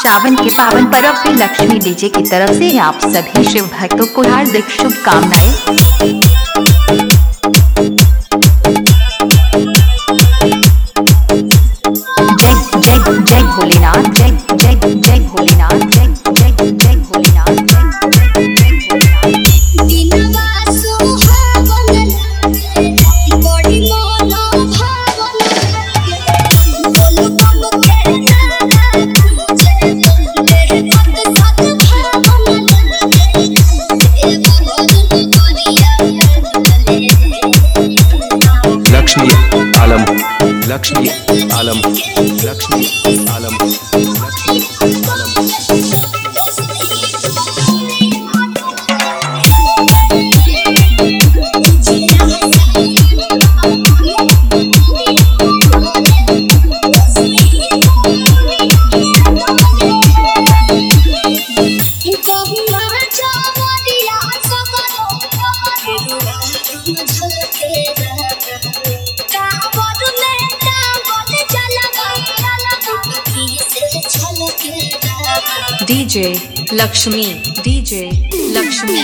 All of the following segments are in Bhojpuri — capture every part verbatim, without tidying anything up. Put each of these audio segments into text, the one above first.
सावन के पावन पर्व पे लक्ष्मी डीजे की तरफ से आप सभी शिव भक्तों को हार्दिक शुभकामनाएं। जय जय जय भोलेनाथ, जय जय जय भोलेनाथ, जय जय जय भोलेनाथ, जय जय जय Bholenath. Lakshmi Alam Lakshmi Alam Lakshmi Alam Lakshmi Alam. DJ Lakshmi DJ Lakshmi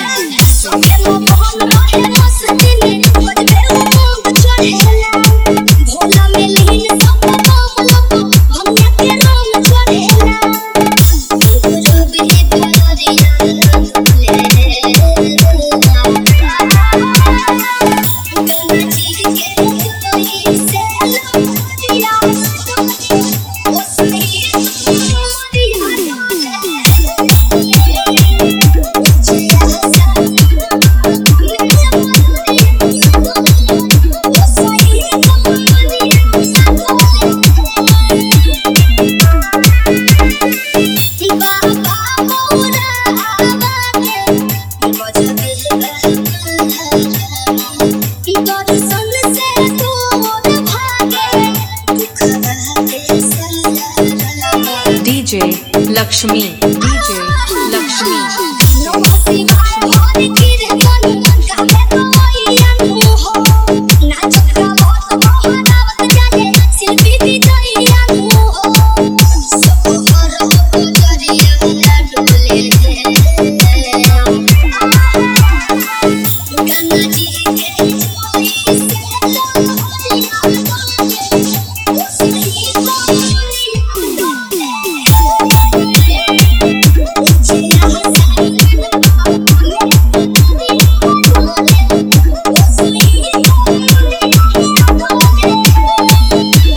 DJ Lakshmi DJ Lakshmi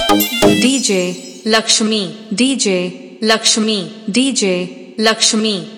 DJ Lakshmi DJ Lakshmi DJ Lakshmi